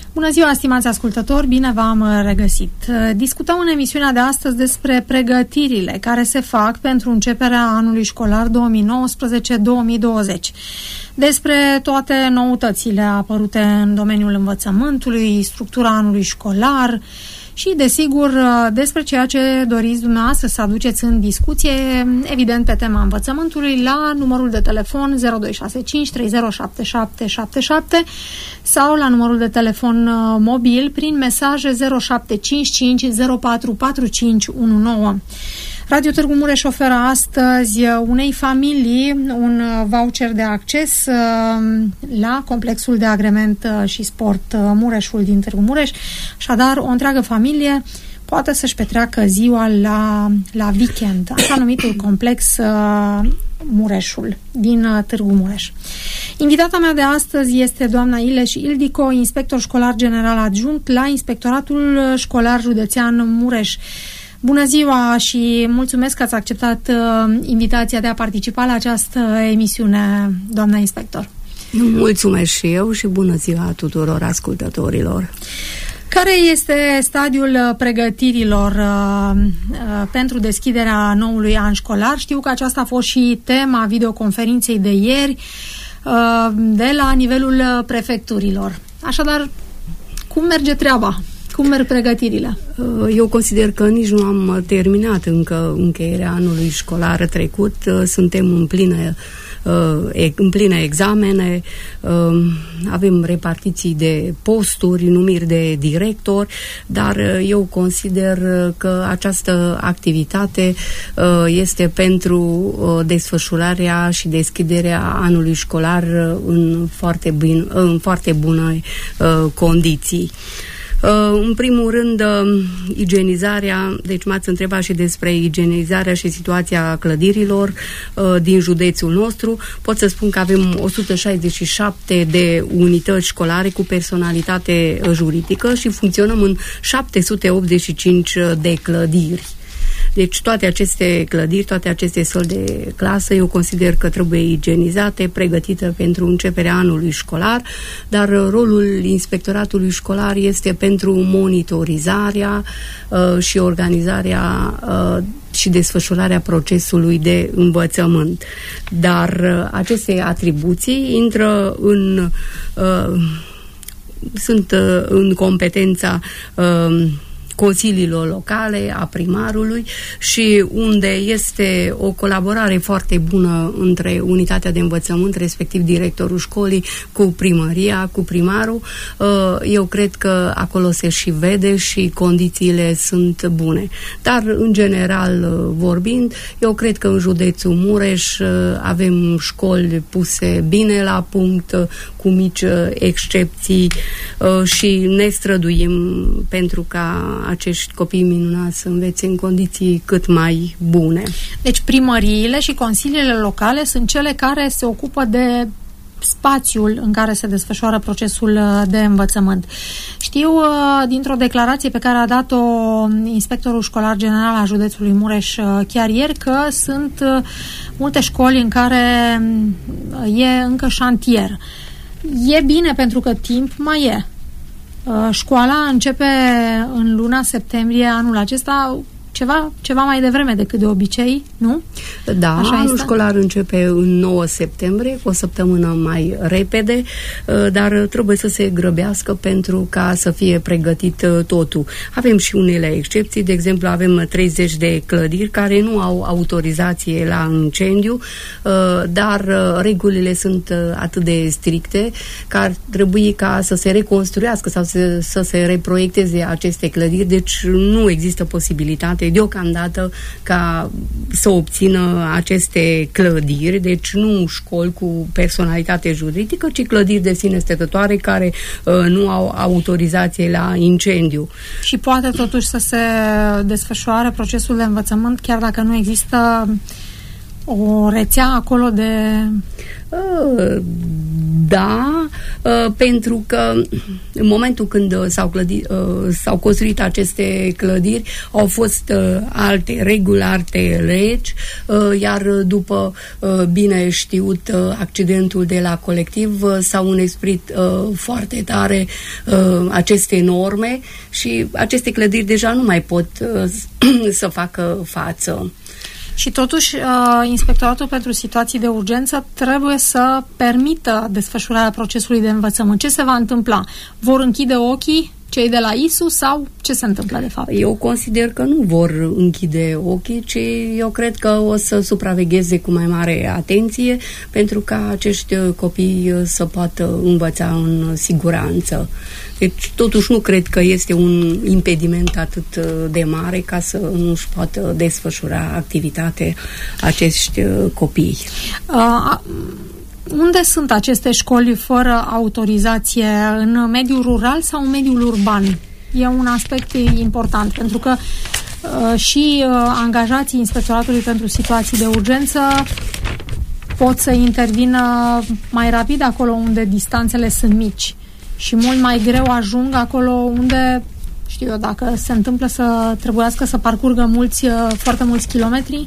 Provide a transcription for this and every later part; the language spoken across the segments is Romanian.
Bună ziua, stimați ascultători, bine v-am regăsit. Discutăm în emisiunea de astăzi despre pregătirile care se fac pentru începerea anului școlar 2019-2020. Despre toate noutățile apărute în domeniul învățământului, structura anului școlar și, desigur, despre ceea ce doriți dumneavoastră să aduceți în discuție, evident, pe tema învățământului, la numărul de telefon 0265 307777 sau la numărul de telefon mobil prin mesaje 0755 044519. Radio Târgu Mureș oferă astăzi unei familii un voucher de acces la complexul de agrement și sport Mureșul din Târgu Mureș. Așadar, o întreagă familie poate să-și petreacă ziua la weekend, așa numitul complex Mureșul din Târgu Mureș. Invitata mea de astăzi este doamna Ileș Ildico, inspector școlar general adjunct la Inspectoratul Școlar Județean Mureș. Bună ziua și mulțumesc că ați acceptat invitația de a participa la această emisiune, doamna inspector. Mulțumesc și eu și bună ziua tuturor ascultătorilor. Care este stadiul pregătirilor pentru deschiderea noului an școlar? Știu că aceasta a fost și tema videoconferinței de ieri de la nivelul prefecturilor. Așadar, cum merge treaba? Cum merg pregătirile? Eu consider că nici nu am terminat încă încheierea anului școlar trecut. Suntem în pline examene, avem repartiții de posturi, numiri de director, dar eu consider că această activitate este pentru desfășurarea și deschiderea anului școlar în foarte bune condiții. În primul rând, igienizarea, deci m-ați întrebat și despre igienizarea și situația clădirilor din județul nostru. Pot să spun că avem 167 de unități școlare cu personalitate juridică și funcționăm în 785 de clădiri. Deci toate aceste clădiri, toate aceste săli de clasă, eu consider că trebuie igienizate, pregătite pentru începerea anului școlar, dar rolul inspectoratului școlar este pentru monitorizarea și organizarea și desfășurarea procesului de învățământ. Dar aceste atribuții intră sunt în competența consiliilor locale, a primarului și unde este o colaborare foarte bună între unitatea de învățământ, respectiv directorul școlii, cu primăria, cu primarul. Eu cred că acolo se și vede și condițiile sunt bune. Dar, în general vorbind, eu cred că în județul Mureș avem școli puse bine la punct, cu mici excepții și ne străduim pentru ca acești copii minunați să învețe în condiții cât mai bune. Deci primăriile și consiliile locale sunt cele care se ocupă de spațiul în care se desfășoară procesul de învățământ. Știu dintr-o declarație pe care a dat-o inspectorul școlar general al județului Mureș chiar ieri că sunt multe școli în care e încă șantier. E bine pentru că timp mai e. Școala începe în luna septembrie anul acesta, ceva mai devreme decât de obicei, nu? Da, anul școlar începe în 9 septembrie, cu o săptămână mai repede, dar trebuie să se grăbească pentru ca să fie pregătit totul. Avem și unele excepții, de exemplu avem 30 de clădiri care nu au autorizație la incendiu, dar regulile sunt atât de stricte că ar trebui ca să se reconstruiască sau să se reproiecteze aceste clădiri, deci nu există posibilitate deocamdată ca să obțină aceste clădiri, deci nu școli cu personalitate juridică, ci clădiri de sine stătătoare care nu au autorizație la incendiu. Și poate totuși să se desfășoare procesul de învățământ chiar dacă nu există o rețea acolo de... Da, pentru că în momentul când s-au construit aceste clădiri, au fost alte reguli, alte legi, iar după bine știut accidentul de la Colectiv s-au înesprit foarte tare aceste norme și aceste clădiri deja nu mai pot să facă față. Și totuși, Inspectoratul pentru Situații de Urgență trebuie să permită desfășurarea procesului de învățământ. Ce se va întâmpla? Vor închide ochii cei de la ISU sau ce se întâmplă de fapt? Eu consider că nu vor închide ochii, ci eu cred că o să supravegheze cu mai mare atenție pentru ca acești copii să poată învăța în siguranță. Deci totuși nu cred că este un impediment atât de mare ca să nu-și poată desfășura activitate acești copii. Unde sunt aceste școli fără autorizație? În mediul rural sau în mediul urban? E un aspect important, pentru că și angajații Inspectoratului pentru Situații de Urgență pot să intervină mai rapid acolo unde distanțele sunt mici și mult mai greu ajung acolo unde, știu eu, dacă se întâmplă să trebuiască să parcurgă foarte mulți kilometri.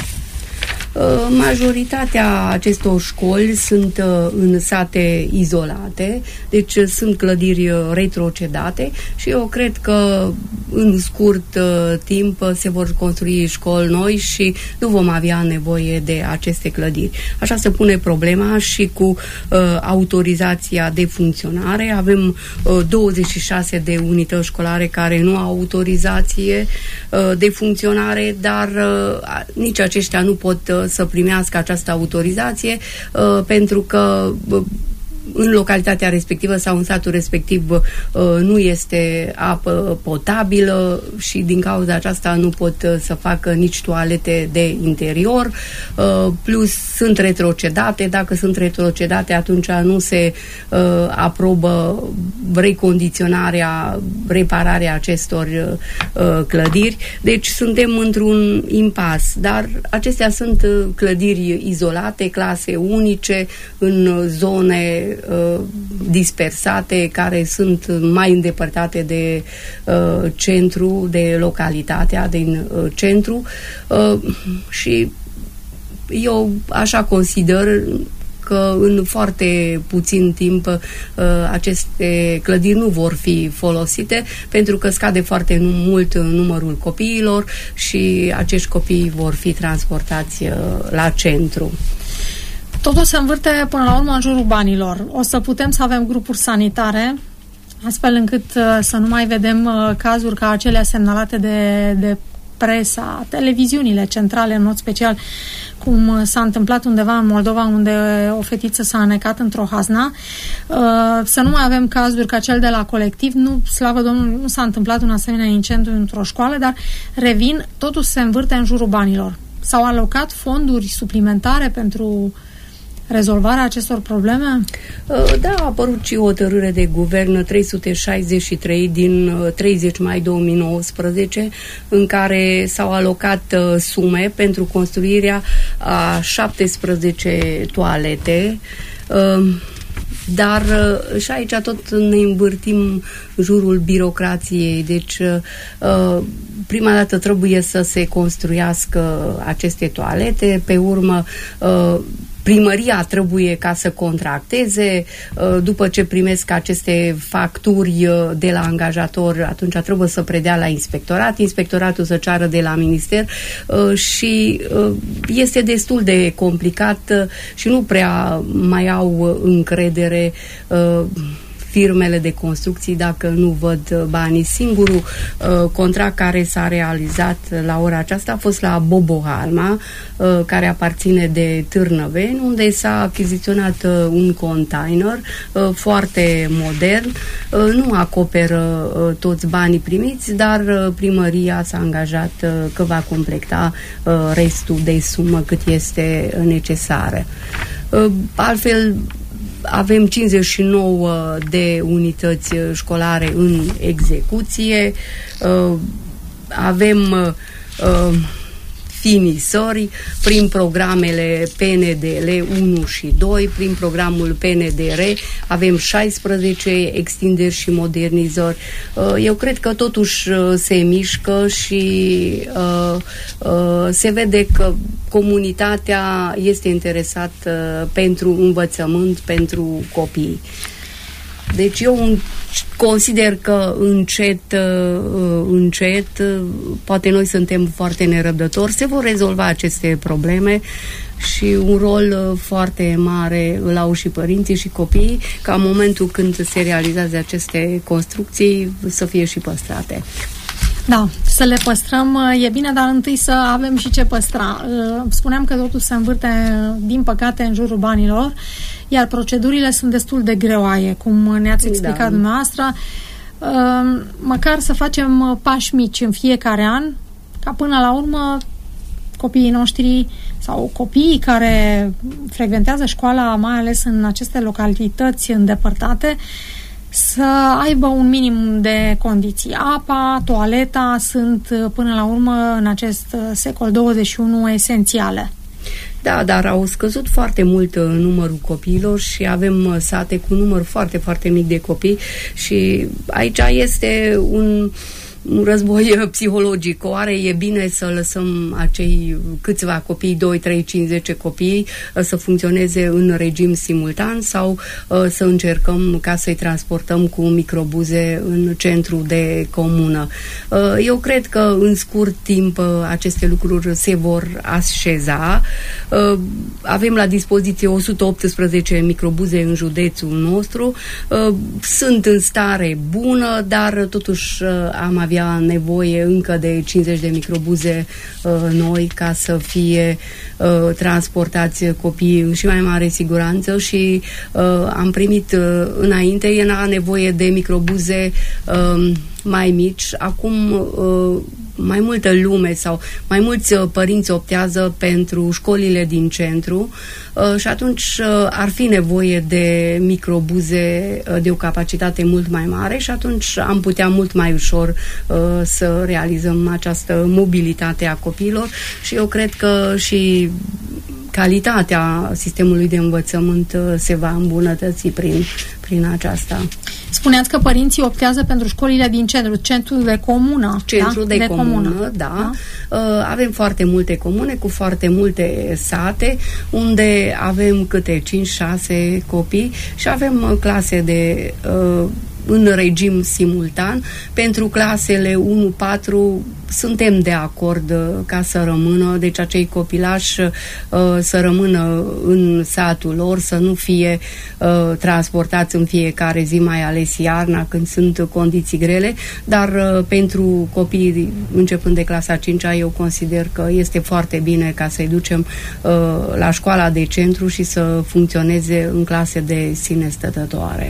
Majoritatea acestor școli sunt în sate izolate, deci sunt clădiri retrocedate și eu cred că în scurt timp se vor construi școli noi și nu vom avea nevoie de aceste clădiri. Așa se pune problema și cu autorizația de funcționare. Avem 26 de unități școlare care nu au autorizație de funcționare, dar nici aceștia nu pot să primească această autorizație pentru că în localitatea respectivă sau în satul respectiv nu este apă potabilă și din cauza aceasta nu pot să facă nici toalete de interior, plus sunt retrocedate. Dacă sunt retrocedate, atunci nu se aprobă recondiționarea, repararea acestor clădiri. Deci suntem într-un impas, dar acestea sunt clădiri izolate, clase unice, în zone dispersate, care sunt mai îndepărtate de centru, de localitatea din centru și eu așa consider că în foarte puțin timp aceste clădiri nu vor fi folosite pentru că scade foarte mult numărul copiilor și acești copii vor fi transportați la centru. Totul se învârte până la urmă în jurul banilor. O să putem să avem grupuri sanitare, astfel încât să nu mai vedem cazuri ca acelea semnalate de presa, televiziunile centrale, în mod special, cum s-a întâmplat undeva în Moldova, unde o fetiță s-a înecat într-o hazna. Să nu mai avem cazuri ca cel de la Colectiv. Nu, slavă Domnului, nu s-a întâmplat un asemenea incendiu într-o școală, dar revin, totul se învârte în jurul banilor. S-au alocat fonduri suplimentare pentru rezolvarea acestor probleme? Da, a apărut și o hotărâre de guvern 363 din 30 mai 2019 în care s-au alocat sume pentru construirea a 17 toalete, dar și aici tot ne învârtim în jurul birocrației. Deci prima dată trebuie să se construiască aceste toalete, pe urmă primăria trebuie ca să contracteze, după ce primesc aceste facturi de la angajator, atunci trebuie să predea la inspectorat, inspectoratul să ceară de la minister și este destul de complicat și nu prea mai au încredere firmele de construcții dacă nu văd banii. Singurul contract care s-a realizat la ora aceasta a fost la Bobohalma, care aparține de Târnăveni, unde s-a achiziționat un container foarte modern. Nu acoperă toți banii primiți, dar primăria s-a angajat că va completa restul de sumă cât este necesară. Altfel, avem 59 de unități școlare în execuție, avem finisări prin programele PNDL 1 și 2, prin programul PNDR avem 16 extinderi și modernizări. Eu cred că totuși se mișcă și se vede că comunitatea este interesată pentru învățământ, pentru copii. Deci eu consider că încet, poate noi suntem foarte nerăbdători, se vor rezolva aceste probleme și un rol foarte mare îl au și părinții și copiii, ca în momentul când se realizează aceste construcții să fie și păstrate. Da, să le păstrăm e bine, dar întâi să avem și ce păstra. Spuneam că totul se învârte, din păcate, în jurul banilor, iar procedurile sunt destul de greoaie, cum ne-ați explicat dumneavoastră. Măcar să facem pași mici în fiecare an, ca până la urmă copiii noștri sau copiii care frecventează școala, mai ales în aceste localități îndepărtate, să aibă un minim de condiții. Apa, toaleta sunt până la urmă în acest secol 21 esențiale. Da, dar au scăzut foarte mult numărul copiilor și avem sate cu număr foarte, foarte mic de copii și aici este un război psihologic. Oare e bine să lăsăm acei câțiva copii, 2, 3, 5, 10 copii, să funcționeze în regim simultan sau să încercăm ca să-i transportăm cu microbuze în centru de comună? Eu cred că în scurt timp aceste lucruri se vor așeza. Avem la dispoziție 118 microbuze în județul nostru. Sunt în stare bună, dar totuși am avea nevoie încă de 50 de microbuze noi ca să fie transportați copiii în și mai mare siguranță și am primit înainte, era nevoie de microbuze mai mici. Acum mai multă lume sau mai mulți părinți optează pentru școlile din centru și atunci ar fi nevoie de microbuze de o capacitate mult mai mare și atunci am putea mult mai ușor să realizăm această mobilitate a copiilor și eu cred că și calitatea sistemului de învățământ se va îmbunătăți prin aceasta. Spuneați că părinții optează pentru școlile din centrul de comună. Centrul de comună, da. Avem foarte multe comune cu foarte multe sate unde avem câte 5-6 copii și avem clase de în regim simultan. Pentru clasele 1-4 suntem de acord ca să rămână, deci acei copilași să rămână în satul lor, să nu fie transportați în fiecare zi, mai ales iarna când sunt condiții grele, dar pentru copiii începând de clasa 5-a eu consider că este foarte bine ca să-i ducem la școala de centru și să funcționeze în clase de sine stătătoare.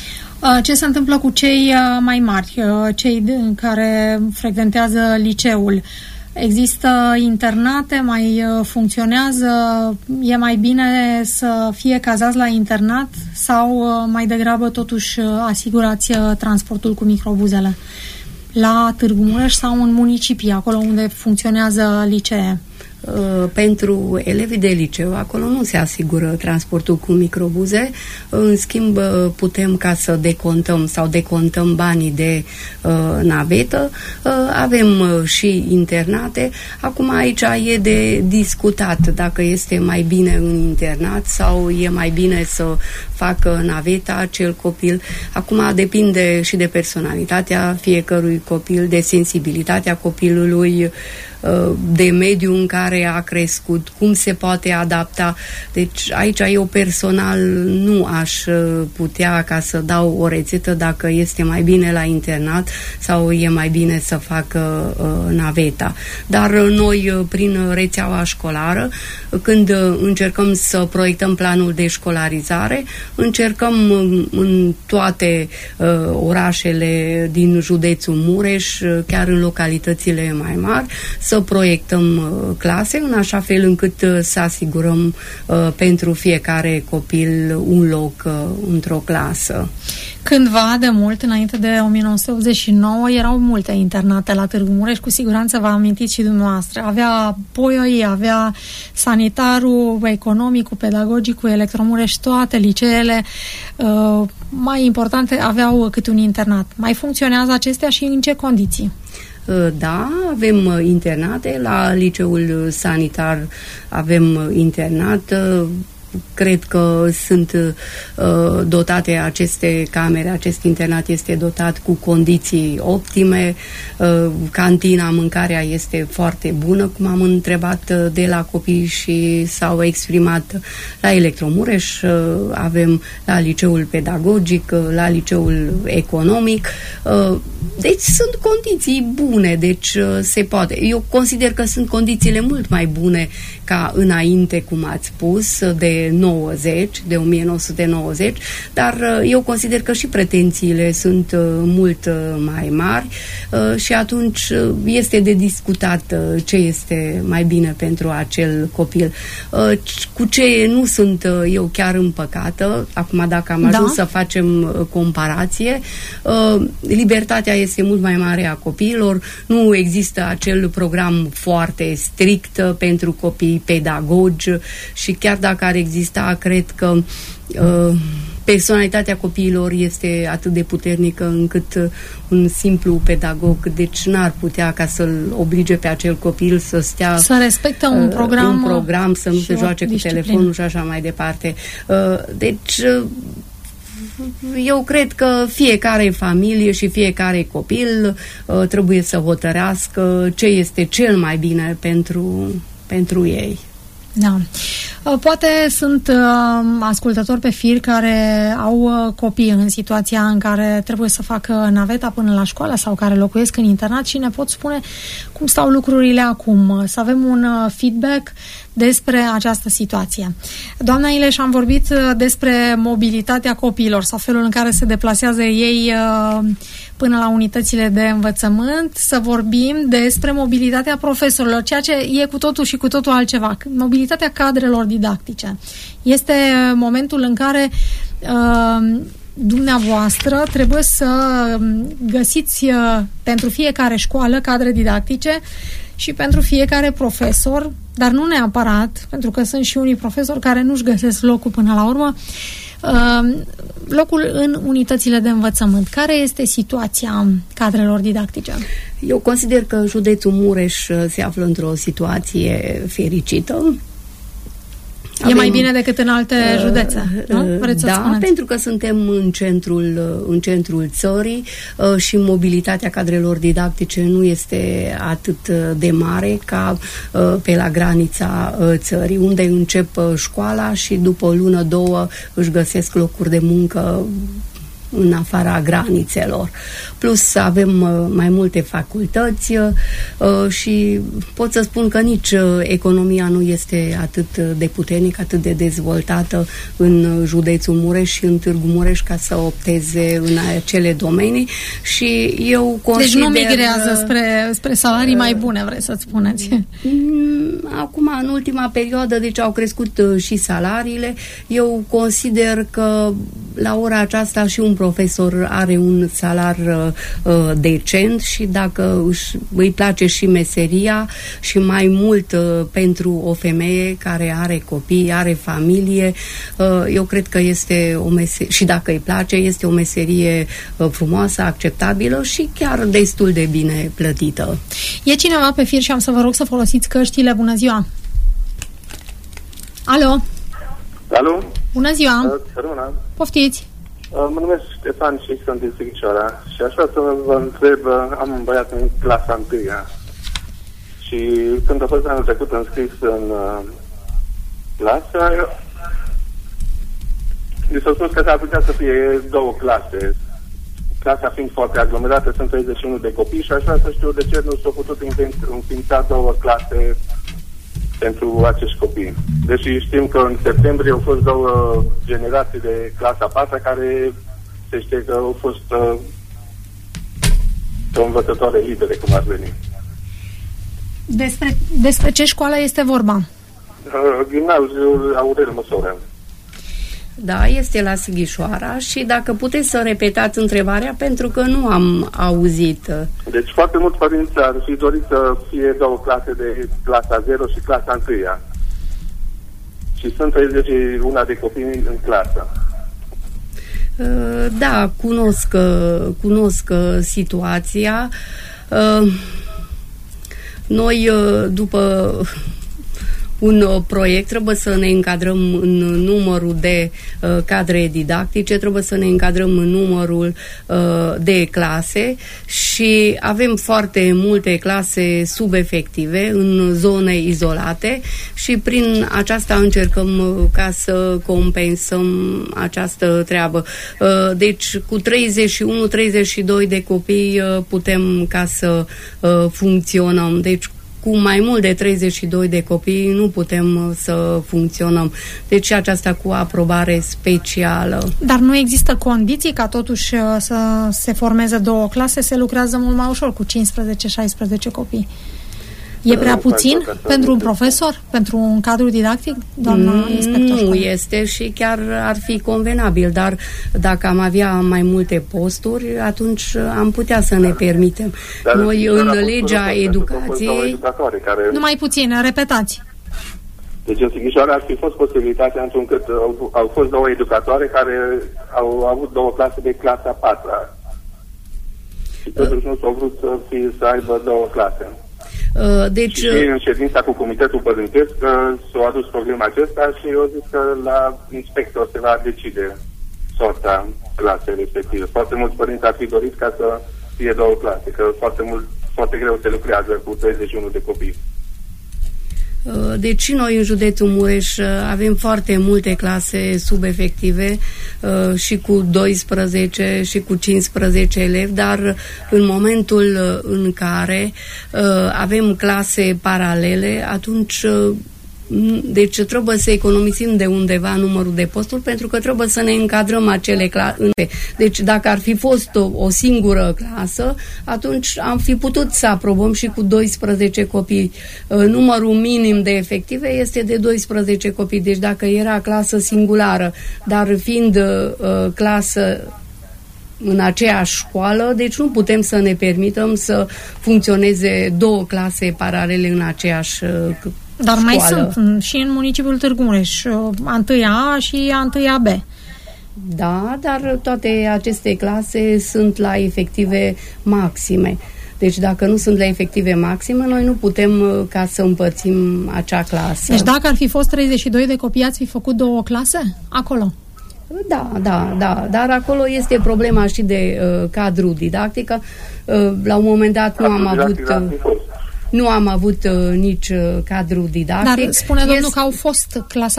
Ce se întâmplă cu cei mai mari, cei care frecventează liceul? Există internate, mai funcționează? E mai bine să fie cazați la internat sau mai degrabă totuși asigurați transportul cu microbuzele? La Târgu Mureș sau în municipii, acolo unde funcționează licee? Pentru elevii de liceu, acolo nu se asigură transportul cu microbuze, în schimb putem ca să decontăm banii de navetă, avem și internate. Acum aici e de discutat dacă este mai bine în internat sau e mai bine să facă naveta acel copil. Acum depinde și de personalitatea fiecărui copil, de sensibilitatea copilului, de mediul în care a crescut, cum se poate adapta. Deci aici eu personal nu aș putea ca să dau o rețetă dacă este mai bine la internat sau e mai bine să facă naveta. Dar noi, prin rețeaua școlară, când încercăm să proiectăm planul de școlarizare, încercăm în toate orașele din județul Mureș, chiar în localitățile mai mari, să proiectăm clase în așa fel încât să asigurăm pentru fiecare copil un loc într-o clasă. Cândva, de mult, înainte de 1989, erau multe internate la Târgu Mureș, cu siguranță vă amintiți și dumneavoastră. Avea POIOI, avea sanitarul, economicul, pedagogicul, Electromureș, toate liceele mai importante aveau câte un internat. Mai funcționează acestea și în ce condiții? Da, avem internate, la liceul sanitar avem internat. Cred că sunt dotate aceste camere, acest internat este dotat cu condiții optime, cantina, mâncarea este foarte bună, cum am întrebat de la copii și s-au exprimat la Electromureș, avem la liceul pedagogic, la liceul economic, deci sunt condiții bune, deci se poate. Eu consider că sunt condițiile mult mai bune ca înainte, cum ați spus, de 1990, dar eu consider că și pretențiile sunt mult mai mari și atunci este de discutat ce este mai bine pentru acel copil. Cu ce nu sunt eu chiar împăcată, acum dacă am ajuns să facem comparație, libertatea este mult mai mare a copiilor, nu există acel program foarte strict pentru copii pedagogi și chiar dacă ar exista, cred că personalitatea copiilor este atât de puternică încât un simplu pedagog, deci n-ar putea ca să-l oblige pe acel copil să stea să respecte un program să nu se joace cu telefonul și așa mai departe. Deci eu cred că fiecare familie și fiecare copil trebuie să hotărească ce este cel mai bine pentru ei. Da. Poate sunt ascultători pe fir care au copii în situația în care trebuie să facă naveta până la școală sau care locuiesc în internat și ne pot spune cum stau lucrurile acum. Să avem un feedback despre această situație. Doamna Ileș, am vorbit despre mobilitatea copiilor sau felul în care se deplasează ei până la unitățile de învățământ, să vorbim despre mobilitatea profesorilor, ceea ce e cu totul și cu totul altceva. Mobilitatea cadrelor didactice. Este momentul în care dumneavoastră trebuie să găsiți pentru fiecare școală cadre didactice și pentru fiecare profesor, dar nu neapărat, pentru că sunt și unii profesori care nu-și găsesc locul până la urmă, locul în unitățile de învățământ. Care este situația cadrelor didactice? Eu consider că județul Mureș se află într-o situație fericită. E mai bine decât în alte județe, nu? Vreți să spuneți? Pentru că suntem în centrul țării și mobilitatea cadrelor didactice nu este atât de mare ca pe la granița țării, unde încep școala și după o lună, două își găsesc locuri de muncă în afara granițelor. Plus avem mai multe facultăți și pot să spun că nici economia nu este atât de puternică, atât de dezvoltată în județul Mureș și în Târgu Mureș ca să opteze în acele domenii și eu consider... Deci nu migrează spre salarii mai bune, vreți să-ți spuneți? Acum, în ultima perioadă, deci au crescut și salariile. Eu consider că la ora aceasta și un profesor are un salar decent și dacă îi place și meseria și mai mult pentru o femeie care are copii, are familie, eu cred că este o meserie, și dacă îi place, este o meserie frumoasă, acceptabilă și chiar destul de bine plătită. E cineva pe fir și am să vă rog să folosiți căștile. Bună ziua! Alo! Alo! Bună ziua! Bună! Poftiți! Mă numesc Ștefan și sunt din Sighișoara și așa să vă întreb, am un băiat în clasa 1-a și când a fost anul trecut înscris în clasă, mi s-a spus că s-ar putea să fie 2 clase. Clasa fiind foarte aglomerată, sunt 31 de copii și așa să știu de ce nu s-au putut înființa 2 clase pentru acești copii. Deși știm că în septembrie au fost 2 generații de clasa 4 care se știe că au fost o învățătoare libere, cum ar veni. Despre ce școală este vorba? Gimnaziul Aurel Măsora. Da, este la Sighișoara și dacă puteți să repetați întrebarea, pentru că nu am auzit. Deci foarte mulți părinți ar fi dorit să fie 2 clase de clasa 0 și clasa 1-a. Și sunt 31 de copii în clasă. Da, cunosc situația. Noi, după un proiect, trebuie să ne încadrăm în numărul de cadre didactice, trebuie să ne încadrăm în numărul de clase și avem foarte multe clase subefective în zone izolate și prin aceasta încercăm ca să compensăm această treabă. Deci cu 31-32 de copii putem ca să funcționăm. Deci cu mai mult de 32 de copii nu putem să funcționăm. Deci aceasta cu aprobare specială. Dar nu există condiții ca totuși să se formeze 2 clase, se lucrează mult mai ușor cu 15-16 copii. E prea puțin pentru un profesor, pentru un cadru didactic, doamna inspector? Nu este și chiar ar fi convenabil, dar dacă am avea mai multe posturi, atunci am putea să ne permitem. Dar noi în legea educației... Nu mai puțin, repetați. Deci în Sighișoara ar fi fost posibilitatea întrucât au fost 2 educatoare care au avut 2 clase de clasa 4-a. Și totuși nu s-au vrut să aibă 2 clase. Deci, și în ședința cu Comitetul Părintesc s-a adus problema acesta și eu zic că la inspector se va decide sorta clasei respective. Foarte mulți părinți ar fi dorit ca să fie 2 clase, că foarte greu se lucrează cu 31 de copii. Deci noi în județul Mureș avem foarte multe clase subefective și cu 12 și cu 15 elevi, dar în momentul în care avem clase paralele, atunci deci trebuie să economisim de undeva numărul de posturi, pentru că trebuie să ne încadrăm acele clase. Deci dacă ar fi fost o singură clasă, atunci am fi putut să aprobăm și cu 12 copii. Numărul minim de efective este de 12 copii, deci dacă era clasă singulară, dar fiind clasă în aceeași școală, deci nu putem să ne permitem să funcționeze 2 clase paralele în aceeași dar școală. Mai sunt și în municipiul Târgu Mureș, 1-A și 1-A B. Da, dar toate aceste clase sunt la efective maxime. Deci dacă nu sunt la efective maxime, noi nu putem ca să împărțim acea clasă. Deci dacă ar fi fost 32 de copii, ați fi făcut 2 clase acolo? Da, dar acolo este problema și de cadru didactică. La un moment dat nu am avut nici cadru didactic. Dar spune domnul că au fost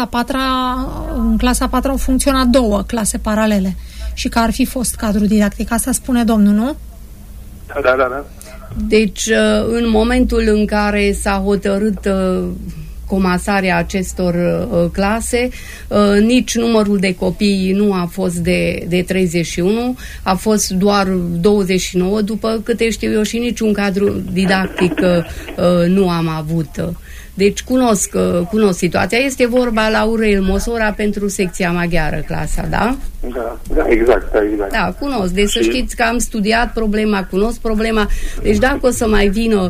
în clasa 4 au funcționat 2 clase paralele și că ar fi fost cadru didactic. Asta spune domnul, nu? Da. Deci, în momentul în care s-a hotărât comasarea acestor clase, nici numărul de copii nu a fost de 31, a fost doar 29, după câte știu eu, și niciun cadru didactic nu am avut. Deci cunosc situația. Este vorba la Aurel Mosora pentru secția maghiară, clasa, da? Da, exact. Da, cunosc. Deci să știți că am studiat problema, cunosc problema. Deci dacă o să mai vină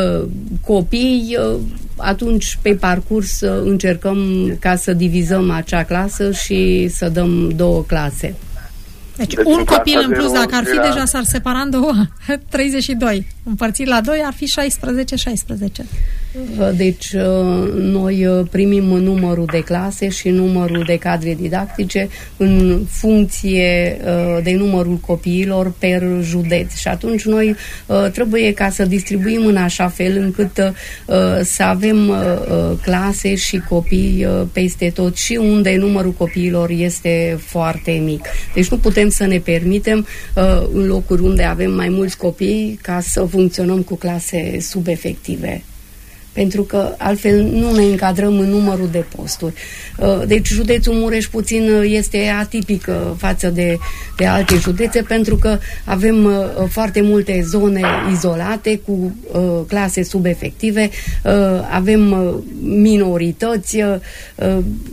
copii, atunci pe parcurs încercăm ca să divizăm acea clasă și să dăm 2 clase. Deci un copil în plus, dacă ar fi, deja s-ar separa în 2, 32. Împărțit la 2 ar fi 16. Deci noi primim numărul de clase și numărul de cadre didactice în funcție de numărul copiilor per județ. Și atunci noi trebuie ca să distribuim în așa fel încât să avem clase și copii peste tot și unde numărul copiilor este foarte mic. Deci nu putem să ne permitem în locuri unde avem mai mulți copii ca să funcționăm cu clase subefective. Pentru că altfel nu ne încadrăm în numărul de posturi. Deci județul Mureș puțin este atipic față de alte județe, pentru că avem foarte multe zone izolate cu clase subefective, avem minorități,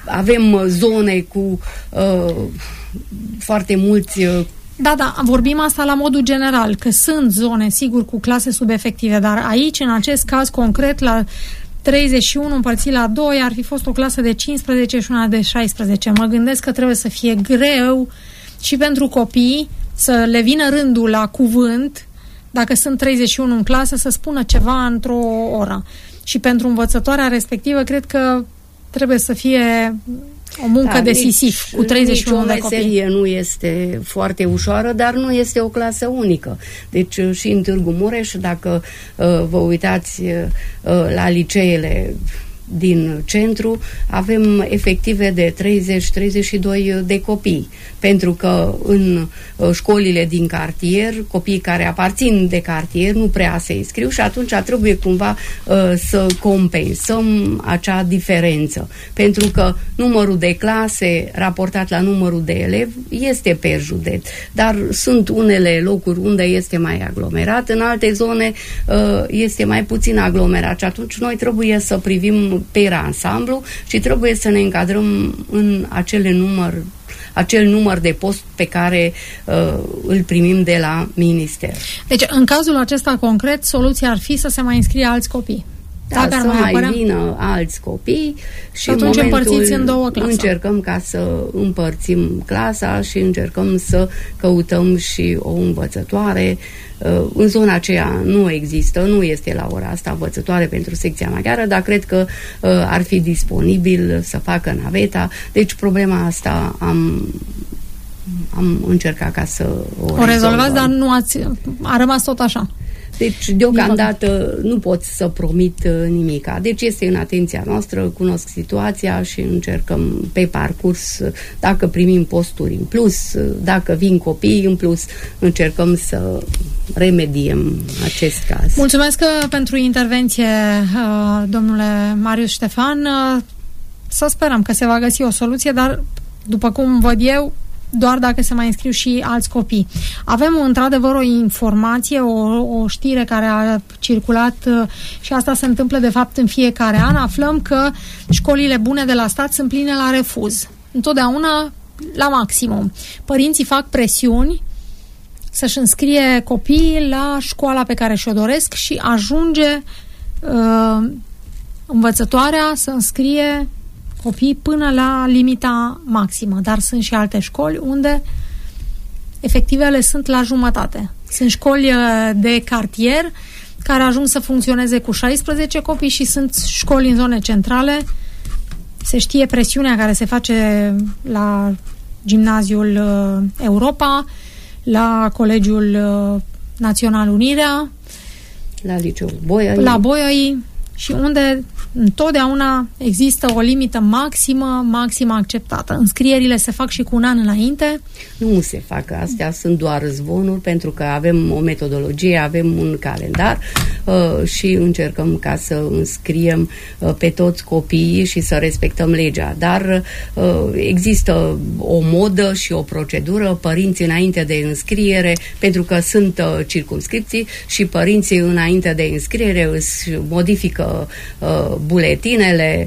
avem zone cu foarte mulți... Da, vorbim asta la modul general, că sunt zone, sigur, cu clase subefective, dar aici, în acest caz concret, la 31 împărțit la 2, ar fi fost o clasă de 15 și una de 16. Mă gândesc că trebuie să fie greu și pentru copii să le vină rândul la cuvânt, dacă sunt 31 în clasă, să spună ceva într-o oră. Și pentru învățătoarea respectivă, cred că trebuie să fie o muncă de Sisif cu 31 de copii. Meserie nu este foarte ușoară, dar nu este o clasă unică. Deci și în Târgu Mureș, dacă vă uitați la liceele din centru, avem efective de 30-32 de copii. Pentru că în școlile din cartier, copiii care aparțin de cartier nu prea se înscriu și atunci trebuie cumva să compensăm acea diferență. Pentru că numărul de clase raportat la numărul de elevi este pe județ. Dar sunt unele locuri unde este mai aglomerat, în alte zone este mai puțin aglomerat și atunci noi trebuie să privim pe ansamblu și trebuie să ne încadrăm în acel număr de post pe care îl primim de la minister. Deci, în cazul acesta concret, soluția ar fi să se mai înscrie alți copii. Da, să mai vină alți copii și atunci împărțiți în două clase. Încercăm ca să împărțim clasa și încercăm să căutăm și o învățătoare. În zona aceea nu există, nu este la ora asta învățătoare pentru secția maghiară, dar cred că ar fi disponibil să facă naveta. Deci problema asta am încercat ca să o rezolvați, dar a rămas tot așa. Deci, deocamdată, nu pot să promit nimica. Deci, este în atenția noastră, cunosc situația și încercăm pe parcurs, dacă primim posturi în plus, dacă vin copii în plus, încercăm să remediem acest caz. Mulțumesc pentru intervenție, domnule Marius Ștefan. Să sperăm că se va găsi o soluție, dar, după cum văd eu, doar dacă se mai înscriu și alți copii. Avem într-adevăr o informație, o știre care a circulat și asta se întâmplă de fapt în fiecare an. Aflăm că școlile bune de la stat sunt pline la refuz. Întotdeauna la maximum. Părinții fac presiuni să-și înscrie copiii la școala pe care și-o doresc și ajunge învățătoarea să înscrie copii până la limita maximă, dar sunt și alte școli unde efectivele sunt la jumătate. Sunt școli de cartier care ajung să funcționeze cu 16 copii și sunt școli în zone centrale. Se știe presiunea care se face la Gimnaziul Europa, la Colegiul Național Unirea, la Liceul Boiai, la Boiai, și unde întotdeauna există o limită maximă acceptată. Înscrierile se fac și cu un an înainte. Nu se fac. Astea sunt doar zvonuri, pentru că avem o metodologie, avem un calendar și încercăm ca să înscriem pe toți copiii și să respectăm legea. Dar există o modă și o procedură. Părinții înainte de înscriere, pentru că sunt circumscripții, și părinții înainte de înscriere își modifică buletinele,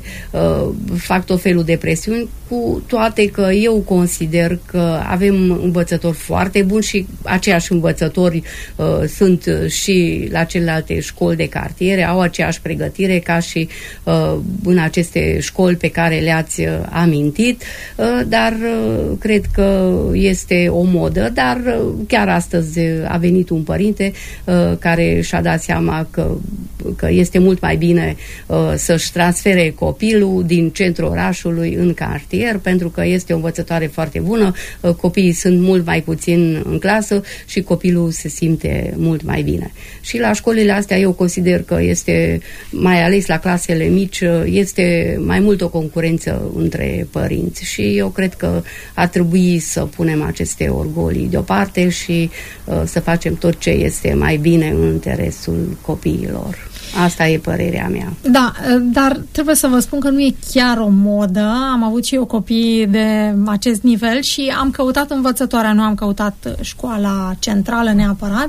fac tot felul de presiuni, cu toate că eu consider că avem învățători foarte buni și aceiași învățători sunt și la celelalte școli de cartiere, au aceeași pregătire ca și în aceste școli pe care le-ați amintit, dar cred că este o modă, dar chiar astăzi a venit un părinte care și-a dat seama că este mult mai bine să-și transfere copilul din centrul orașului în cartier, pentru că este o învățătoare foarte bună, copiii sunt mult mai puțin în clasă și copilul se simte mult mai bine. Și la școlile astea eu consider că este, mai ales la clasele mici, este mai mult o concurență între părinți și eu cred că ar trebui să punem aceste orgolii deoparte și să facem tot ce este mai bine în interesul copiilor. Asta e părerea mea. Da, dar trebuie să vă spun că nu e chiar o modă. Am avut și eu copii de acest nivel și am căutat învățătoarea, nu am căutat școala centrală neapărat,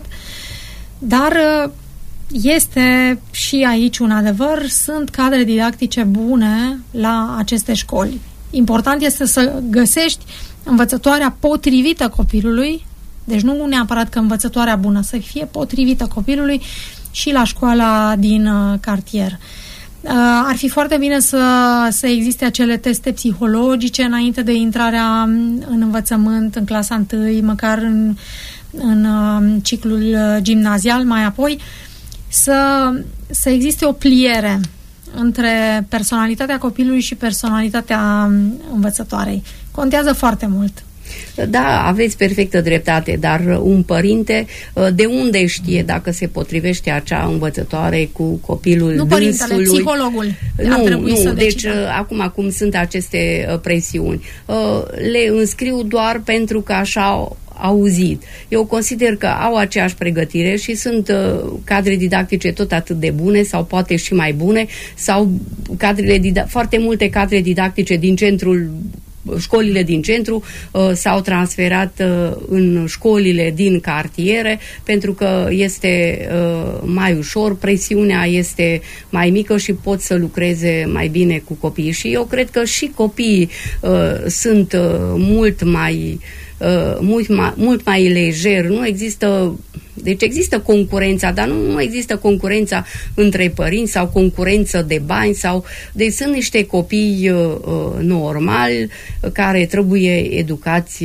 dar este și aici un adevăr, sunt cadre didactice bune la aceste școli. Important este să găsești învățătoarea potrivită copilului, deci nu neapărat că învățătoarea bună, să fie potrivită copilului și la școala din cartier. Ar fi foarte bine să existe acele teste psihologice înainte de intrarea în învățământ, în clasa 1, măcar în ciclul gimnazial, mai apoi să existe o pliere între personalitatea copilului și personalitatea învățătoarei. Contează foarte mult. Da, aveți perfectă dreptate, dar un părinte de unde știe dacă se potrivește acea învățătoare cu copilul dânsului? Nu părintele, psihologul. Nu, deci acum cum sunt aceste presiuni. Le înscriu doar pentru că așa auzit. Eu consider că au aceeași pregătire și sunt cadre didactice tot atât de bune sau poate și mai bune, sau foarte multe cadre didactice din școlile din centru s-au transferat în școlile din cartiere pentru că este mai ușor, presiunea este mai mică și pot să lucreze mai bine cu copiii. Și eu cred că și copiii sunt mult mai lejer, nu există, deci există concurența, dar nu există concurența între părinți sau concurență de bani deci sunt niște copii normali care trebuie educați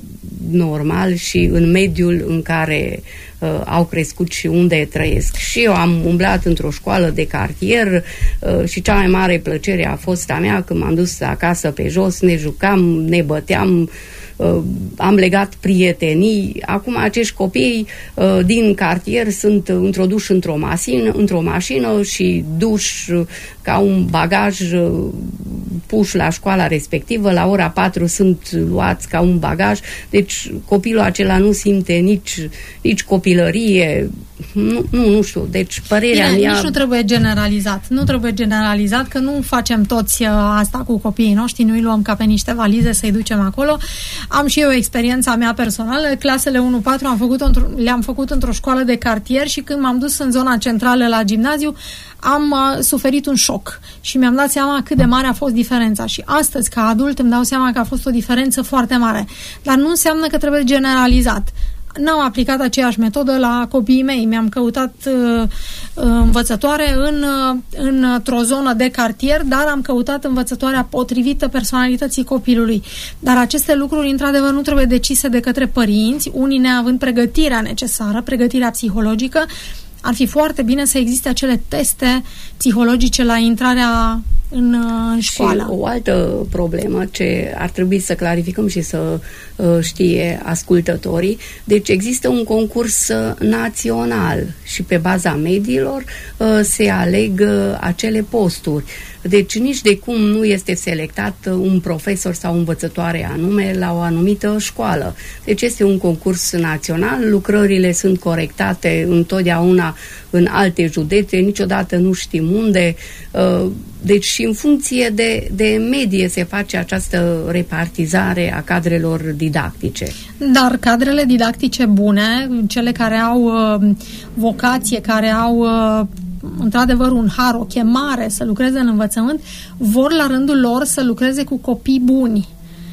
normal și în mediul în care au crescut și unde trăiesc. Și eu am umblat într-o școală de cartier și cea mai mare plăcere a fost a mea când m-am dus acasă pe jos, ne jucam, ne băteam, am legat prietenii. Acum acești copii din cartier sunt introduși într-o mașină și duși ca un bagaj, puși la școala respectivă, la ora 4 sunt luați ca un bagaj, deci copilul acela nu simte nici copilărie, nu știu, deci părerea mea... Nici nu trebuie generalizat. Nu trebuie generalizat, că nu facem toți asta cu copiii noștri, nu îi luăm ca pe niște valize să-i ducem acolo. Am și eu experiența mea personală, clasele 1-4 le-am făcut într-o școală de cartier și când m-am dus în zona centrală la gimnaziu, am suferit un șoc și mi-am dat seama cât de mare a fost diferența și astăzi, ca adult, îmi dau seama că a fost o diferență foarte mare. Dar nu înseamnă că trebuie generalizat. N-am aplicat aceeași metodă la copiii mei. Mi-am căutat învățătoare într-o zonă de cartier, dar am căutat învățătoarea potrivită personalității copilului. Dar aceste lucruri, într-adevăr, nu trebuie decise de către părinți, unii neavând pregătirea necesară, pregătirea psihologică. Ar fi foarte bine să existe acele teste psihologice la intrarea în școală. Și o altă problemă ce ar trebui să clarificăm și să știe ascultătorii, deci există un concurs național și pe baza mediilor se aleg acele posturi. Deci nici de cum nu este selectat un profesor sau învățătoare anume la o anumită școală. Deci este un concurs național, lucrările sunt corectate întotdeauna în alte județe, niciodată nu știm unde. Deci și în funcție de medie se face această repartizare a cadrelor didactice. Dar cadrele didactice bune, cele care au vocație, care au într-adevăr un har, o chemare să lucreze în învățământ, vor la rândul lor să lucreze cu copii buni,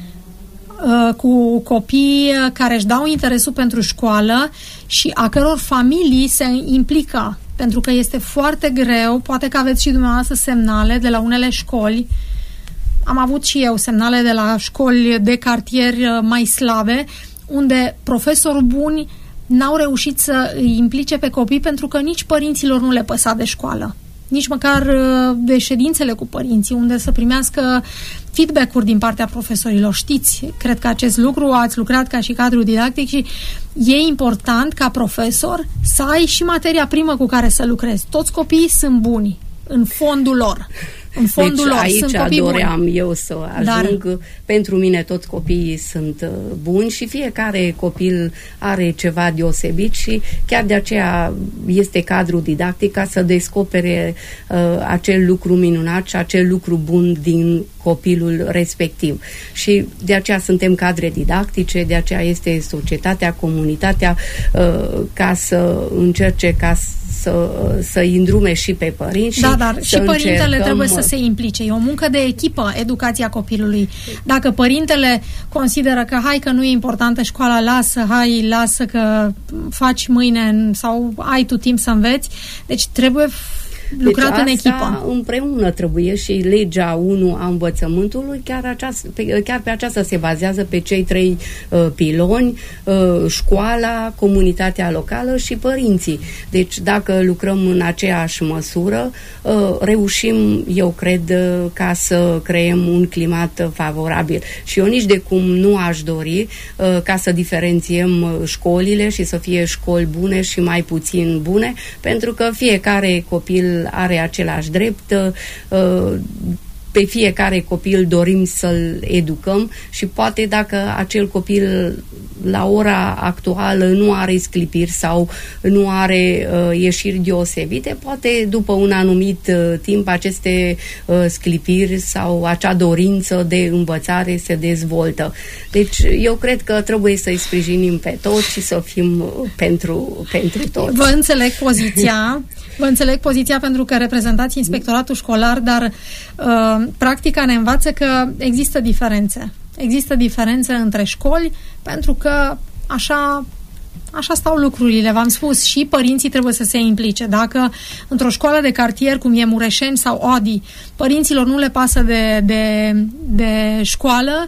cu copii care își dau interesul pentru școală și a căror familii se implică, pentru că este foarte greu, poate că aveți și dumneavoastră semnale de la unele școli, am avut și eu semnale de la școli de cartier mai slabe, unde profesori buni n-au reușit să îi implice pe copii pentru că nici părinților nu le păsa de școală. Nici măcar de ședințele cu părinții, unde să primească feedback-uri din partea profesorilor. Știți, cred că acest lucru, ați lucrat ca și cadru didactic și e important ca profesor să ai și materia primă cu care să lucrezi. Toți copiii sunt buni în fondul lor. În fondul lor sunt copii buni. Doream eu să ajung. Pentru mine toți copiii sunt buni și fiecare copil are ceva deosebit și chiar de aceea este cadrul didactic, ca să descopere acel lucru minunat și acel lucru bun din copilul respectiv. Și de aceea suntem cadre didactice, de aceea este societatea, comunitatea, ca să încerce ca să-i îndrume și pe părinți. Da, dar și părintele trebuie să se implice. E o muncă de echipă, educația copilului. Dacă părintele consideră că hai că nu e importantă școala, lasă că faci mâine sau ai tu timp să înveți, deci trebuie lucrat în echipă. Împreună trebuie și legea 1 a învățământului, chiar pe aceasta se bazează, pe cei 3 piloni, școala, comunitatea locală și părinții. Deci dacă lucrăm în aceeași măsură, reușim, eu cred, ca să creăm un climat favorabil. Și eu nici de cum nu aș dori ca să diferențiem școlile și să fie școli bune și mai puțin bune, pentru că fiecare copil are același drept, pe fiecare copil dorim să-l educăm și poate dacă acel copil la ora actuală nu are sclipiri sau nu are ieșiri deosebite, poate după un anumit timp aceste sclipiri sau acea dorință de învățare se dezvoltă. Deci eu cred că trebuie să-i sprijinim pe toți și să fim pentru toți. Vă înțeleg poziția. Vă înțeleg poziția pentru că reprezentați inspectoratul școlar, dar practica ne învață că există diferențe. Există diferențe între școli pentru că așa stau lucrurile. V-am spus, și părinții trebuie să se implice. Dacă într-o școală de cartier, cum e Mureșeni sau Odi, părinților nu le pasă de școală,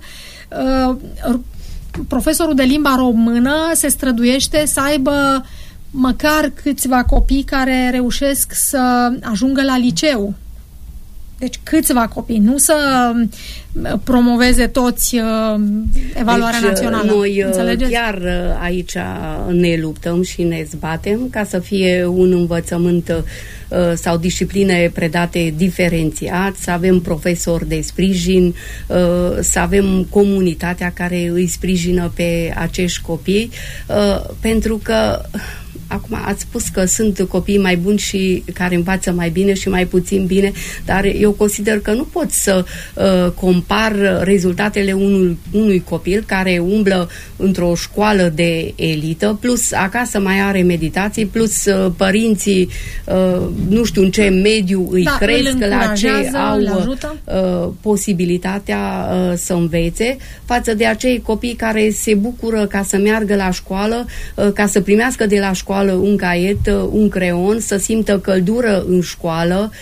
profesorul de limba română se străduiește să aibă măcar câțiva copii care reușesc să ajungă la liceu. Deci câțiva copii, nu să promoveze toți evaluarea națională. Noi înțelegeți? Chiar aici ne luptăm și ne zbatem ca să fie un învățământ sau discipline predate diferențiat, să avem profesori de sprijin, să avem comunitatea care îi sprijină pe acești copii, pentru că acum ați spus că sunt copii mai buni și care învață mai bine și mai puțin bine, dar eu consider că nu pot să compar rezultatele unui copil care umblă într-o școală de elită, plus acasă mai are meditații, plus părinții nu știu în ce mediu îi cresc, la ce au posibilitatea să învețe, față de acei copii care se bucură ca să meargă la școală, ca să primească de la școală un caiet, un creion, să simtă căldură în școală,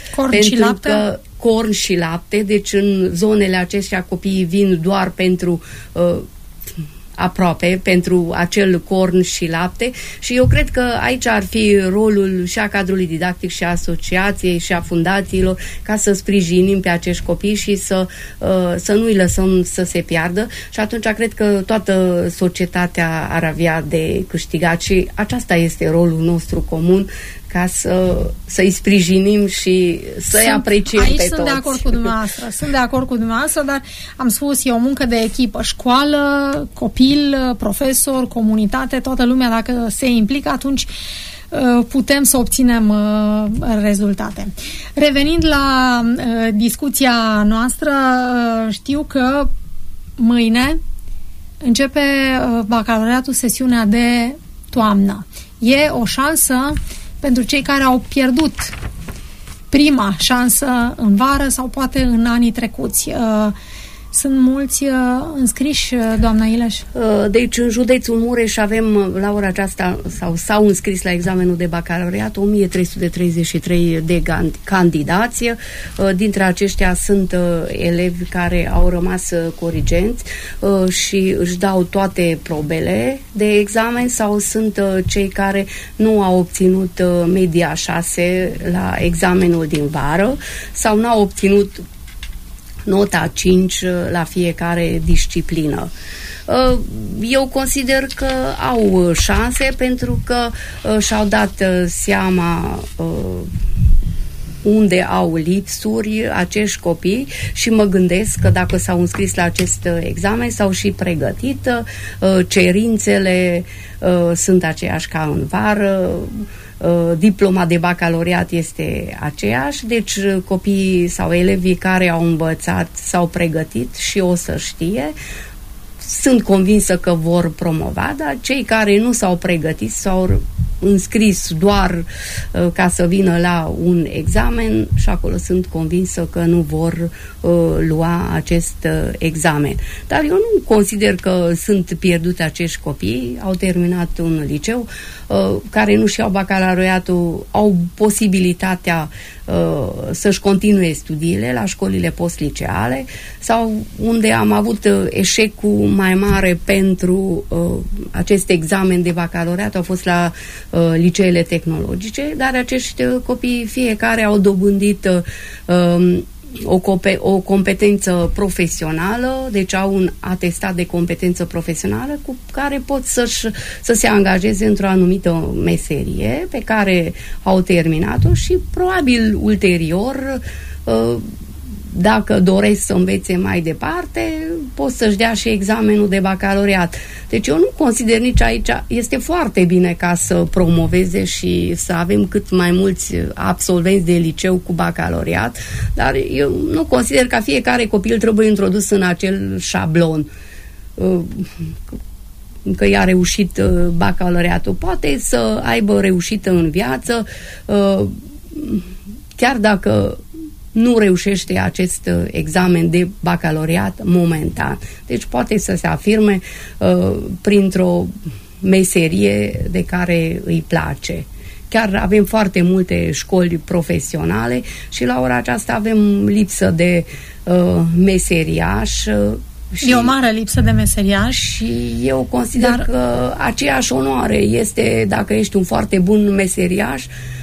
corn și lapte, deci în zonele acestea copiii vin doar pentru aproape, pentru acel corn și lapte și eu cred că aici ar fi rolul și a cadrului didactic și a asociației și a fundațiilor ca să sprijinim pe acești copii și să nu îi lăsăm să se piardă și atunci cred că toată societatea ar avea de câștigat și aceasta este rolul nostru comun, ca să-i sprijinim și să-i apreciem pe toți. Sunt de acord cu dumneavoastră, dar am spus, e o muncă de echipă, școală, copil, profesor, comunitate, toată lumea dacă se implică, atunci putem să obținem rezultate. Revenind la discuția noastră, știu că mâine începe bacalaureatul, sesiunea de toamnă. E o șansă pentru cei care au pierdut prima șansă în vară sau poate în anii trecuți. Sunt mulți înscriși, doamna Ileș? Deci în județul Mureș avem la ora aceasta s-au înscris la examenul de bacalaureat 1333 de candidați. Dintre aceștia sunt elevi care au rămas corigenți și își dau toate probele de examen sau sunt cei care nu au obținut media 6 la examenul din vară sau n-au obținut nota 5 la fiecare disciplină. Eu consider că au șanse pentru că și-au dat seama unde au lipsuri acești copii și mă gândesc că dacă s-au înscris la acest examen s-au și pregătit, cerințele sunt aceeași ca în vară, diploma de bacalaureat este aceeași, deci copiii sau elevii care au învățat s-au pregătit și o să știe. Sunt convinsă că vor promova, dar cei care nu s-au pregătit sau înscris doar ca să vină la un examen și acolo sunt convinsă că nu vor lua acest examen. Dar eu nu consider că sunt pierdute acești copii, au terminat un liceu, care nu și-au bacalaureatul, au posibilitatea să-și continue studiile la școlile postliceale, sau unde am avut eșecul mai mare pentru acest examen de bacalaureat au fost la liceele tehnologice, dar acești copii fiecare au dobândit o competență profesională, deci au un atestat de competență profesională cu care pot să se angajeze într-o anumită meserie pe care au terminat-o și probabil ulterior, dacă doresc să învețe mai departe, pot să-și dea și examenul de bacalaureat. Deci eu nu consider nici aici, este foarte bine ca să promoveze și să avem cât mai mulți absolvenți de liceu cu bacalaureat, dar eu nu consider că fiecare copil trebuie introdus în acel șablon că i-a reușit bacalaureatul. Poate să aibă reușită în viață, chiar dacă nu reușește acest examen de bacalaureat momentan. Deci poate să se afirme printr-o meserie de care îi place. Chiar avem foarte multe școli profesionale și la ora aceasta avem lipsă de meseriaș. E o mare lipsă de meseriaș. Și eu consider că aceeași onoare este dacă ești un foarte bun meseriaș.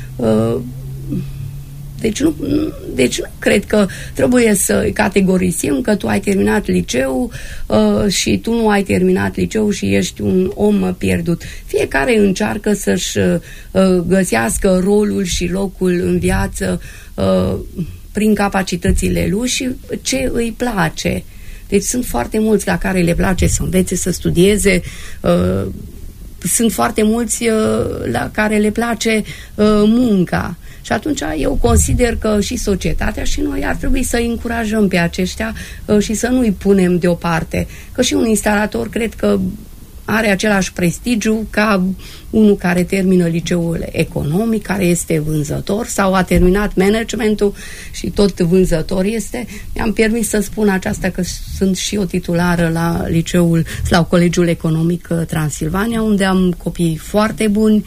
Deci nu cred că trebuie să categorisim că tu ai terminat liceu și tu nu ai terminat liceu și ești un om pierdut. Fiecare încearcă să-și găsească rolul și locul în viață prin capacitățile lui și ce îi place. Deci sunt foarte mulți la care le place să învețe, să studieze, sunt foarte mulți la care le place munca. Și atunci eu consider că și societatea și noi ar trebui să încurajăm pe aceștia și să nu îi punem deoparte. Că și un instalator cred că are același prestigiu ca unul care termină liceul economic, care este vânzător sau a terminat managementul și tot vânzător este. Mi-am permis să spun aceasta că sunt și o titulară la Colegiul Economic Transilvania, unde am copii foarte buni,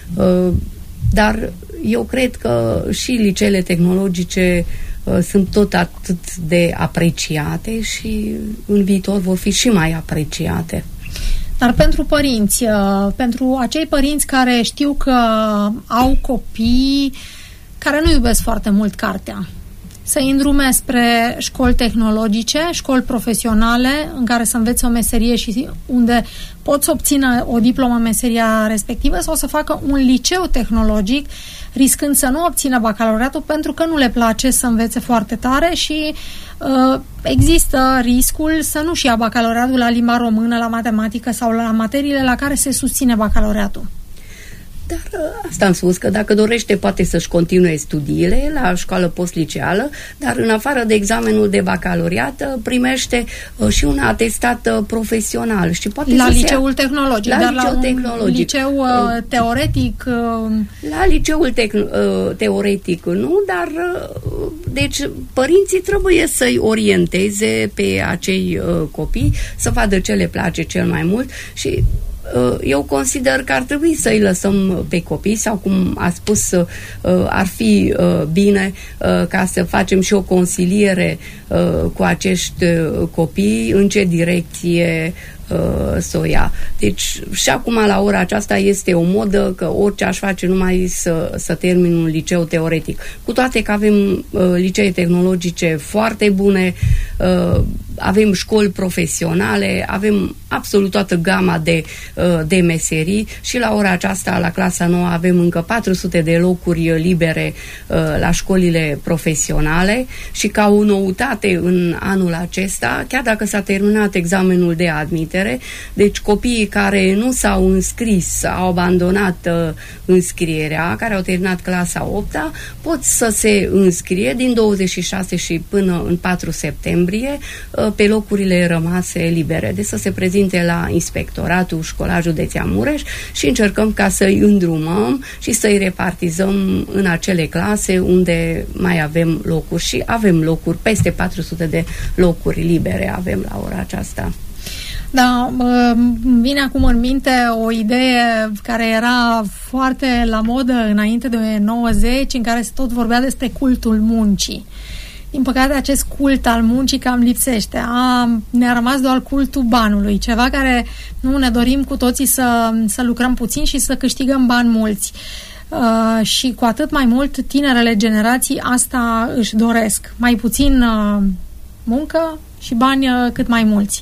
dar eu cred că și liceele tehnologice sunt tot atât de apreciate și în viitor vor fi și mai apreciate. Dar pentru părinți, pentru acei părinți care știu că au copii care nu iubesc foarte mult cartea, să-i îndrume spre școli tehnologice, școli profesionale în care să învețe o meserie și unde pot să obțină o diplomă în meseria respectivă, sau să facă un liceu tehnologic riscând să nu obțină bacalaureatul pentru că nu le place să învețe foarte tare și există riscul să nu-și ia bacalaureatul la limba română, la matematică sau la materiile la care se susține bacalaureatul. Dar asta am spus, că dacă dorește poate să-și continue studiile la școală postliceală, dar în afară de examenul de bacalaureat primește și un atestat profesional. Și poate la liceul tehnologic, dar la un liceu teoretic? La liceul teoretic nu, dar deci părinții trebuie să-i orienteze pe acei copii, să vadă ce le place cel mai mult și eu consider că ar trebui să-i lăsăm pe copii, sau cum a spus, ar fi bine ca să facem și o consiliere cu acești copii, în ce direcție să o ia. Deci și acum la ora aceasta este o modă că orice aș face numai să termin un liceu teoretic. Cu toate că avem licee tehnologice foarte bune, avem școli profesionale, avem absolut toată gama de meserii și la ora aceasta, la clasa 9, avem încă 400 de locuri libere la școlile profesionale și ca o noutate în anul acesta, chiar dacă s-a terminat examenul de admitere, trimitere. Deci copiii care nu s-au înscris, au abandonat înscrierea, care au terminat clasa 8-a, pot să se înscrie din 26 și până în 4 septembrie pe locurile rămase libere. Deci să se prezinte la Inspectoratul Școlar Județean Mureș și încercăm ca să-i îndrumăm și să-i repartizăm în acele clase unde mai avem locuri. Și avem locuri, peste 400 de locuri libere avem la ora aceasta. Da, vine acum în minte o idee care era foarte la modă înainte de 90, în care se tot vorbea despre cultul muncii. Din păcate, acest cult al muncii cam lipsește. Ne-a rămas doar cultul banului, ceva care nu ne dorim cu toții să lucrăm puțin și să câștigăm bani mulți. Și cu atât mai mult tinerele generații asta își doresc. Mai puțin muncă și bani cât mai mulți.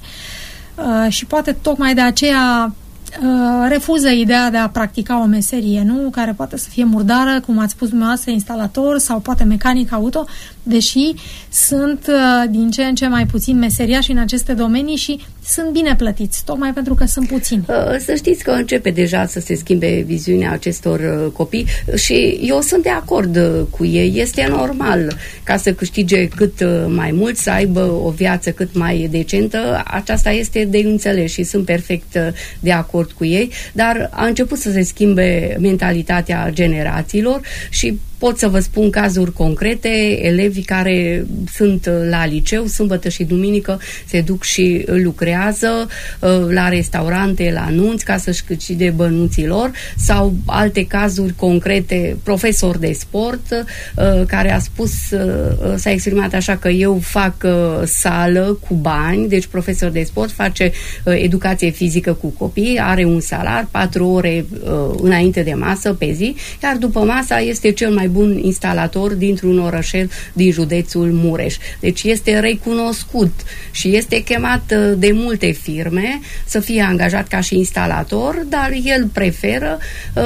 Și poate tocmai de aceea refuză ideea de a practica o meserie, nu? Care poate să fie murdară, cum ați spus dumneavoastră, instalator sau poate mecanic auto, deși sunt din ce în ce mai puțini meseriași în aceste domenii și sunt bine plătiți, tocmai pentru că sunt puțini. Să știți că începe deja să se schimbe viziunea acestor copii și eu sunt de acord cu ei. Este normal ca să câștige cât mai mult, să aibă o viață cât mai decentă. Aceasta este de înțeles și sunt perfect de acord cu ei, dar a început să se schimbe mentalitatea generațiilor și pot să vă spun cazuri concrete, elevi care sunt la liceu, sâmbătă și duminică se duc și lucrează la restaurante, la nunți, ca să-și câștige bănuții lor, sau alte cazuri concrete, profesor de sport care a spus, s-a exprimat așa că eu fac sală cu bani, deci profesor de sport face educație fizică cu copii, are un salar, 4 ore înainte de masă pe zi, iar după masa este cel mai bun instalator dintr-un orășel din județul Mureș. Deci este recunoscut și este chemat de multe firme să fie angajat ca și instalator, dar el preferă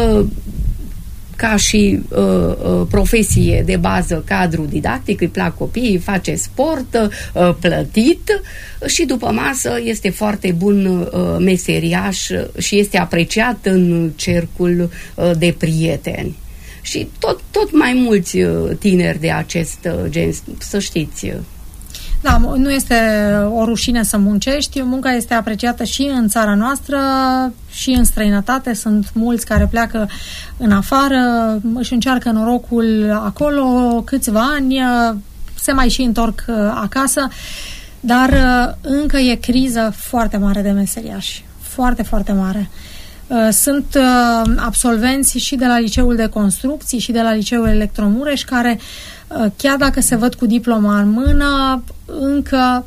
ca și profesie de bază cadru didactic, îi plac copiii, face sport plătit și după masă este foarte bun meseriaș și este apreciat în cercul de prieteni. Și tot mai mulți tineri de acest gen, să știți. Da, nu este o rușine să muncești, munca este apreciată și în țara noastră și în străinătate. Sunt mulți care pleacă în afară, își încearcă norocul acolo câțiva ani, se mai și întorc acasă, dar încă e criză foarte mare de meseriași, foarte, foarte mare. Sunt absolvenți și de la Liceul de Construcții și de la Liceul Electromureș care, chiar dacă se văd cu diploma în mână, încă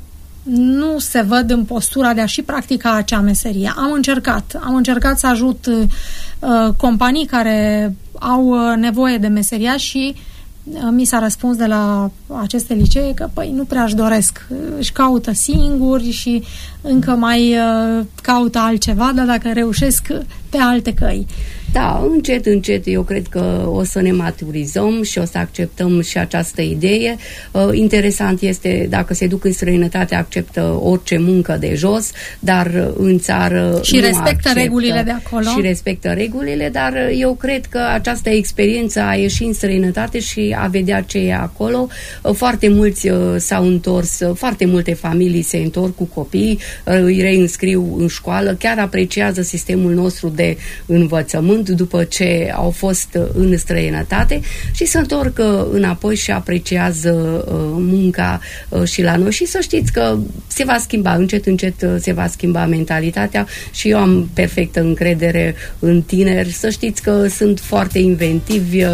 nu se văd în postura de a și practica acea meserie. Am încercat să ajut companii care au nevoie de meseria și mi s-a răspuns de la aceste licee că nu prea își doresc, își caută singuri și încă mai caută altceva, dar dacă reușesc pe alte căi. Da, încet, încet eu cred că o să ne maturizăm și o să acceptăm și această idee. Interesant este, dacă se duc în străinătate, acceptă orice muncă de jos, dar în țară și respectă regulile de acolo. Și respectă regulile, dar eu cred că această experiență a ieșit în străinătate și a vedea ce e acolo. Foarte mulți s-au întors, foarte multe familii se întorc cu copii, îi reînscriu în școală, chiar apreciază sistemul nostru de învățământ după ce au fost în străinătate și se întorc înapoi și apreciază munca și la noi. Și să știți că se va schimba, încet, încet se va schimba mentalitatea și eu am perfectă încredere în tineri. Să știți că sunt foarte inventivi,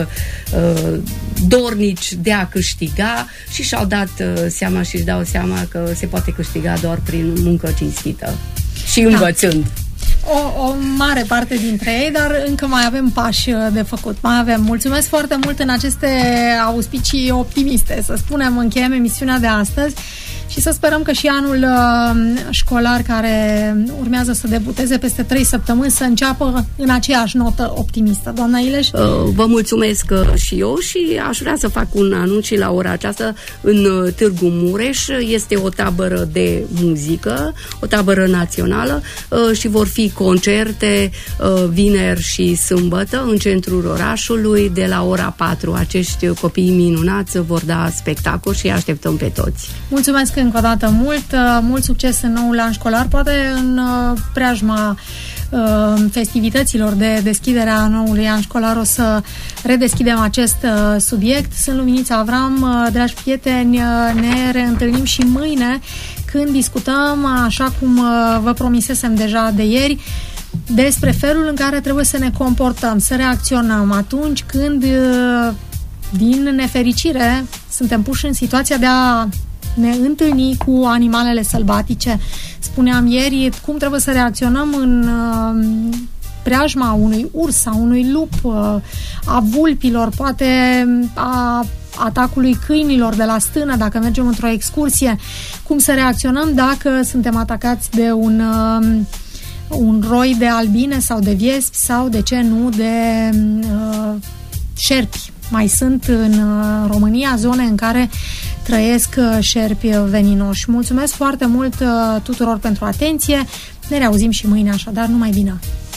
dornici de a câștiga și și-au dat seama și își dau seama că se poate câștiga doar prin muncă cinstită și învățând. O mare parte dintre ei, dar încă mai avem pași de făcut. Mai avem. Mulțumesc foarte mult în aceste auspicii optimiste. Să spunem, încheiem emisiunea de astăzi și să sperăm că și anul școlar care urmează să debuteze peste 3 săptămâni să înceapă în aceeași notă optimistă. Doamna Ileș? Vă mulțumesc și eu și aș vrea să fac un anunț și la ora aceasta în Târgu Mureș. Este o tabără de muzică, o tabără națională și vor fi concerte vineri și sâmbătă în centrul orașului de la ora 4. Acești copii minunați vor da spectacol și așteptăm pe toți. Mulțumesc încă o dată mult succes în noul an școlar, poate în preajma festivităților de deschidere a noului an școlar o să redeschidem acest subiect. Sunt Luminița Avram, dragi prieteni, ne reîntâlnim și mâine când discutăm, așa cum vă promisesem deja de ieri, despre felul în care trebuie să ne comportăm, să reacționăm atunci când, din nefericire, suntem puși în situația de a ne întâlni cu animalele sălbatice. Spuneam ieri cum trebuie să reacționăm în preajma unui urs sau unui lup, a vulpilor, poate a atacului câinilor de la stână dacă mergem într-o excursie, cum să reacționăm dacă suntem atacați de un roi de albine sau de viespi sau, de ce nu, de șerpi. Mai sunt în România zone în care trăiesc șerpi veninoși. Mulțumesc foarte mult tuturor pentru atenție. Ne reauzim și mâine, așadar, numai bine!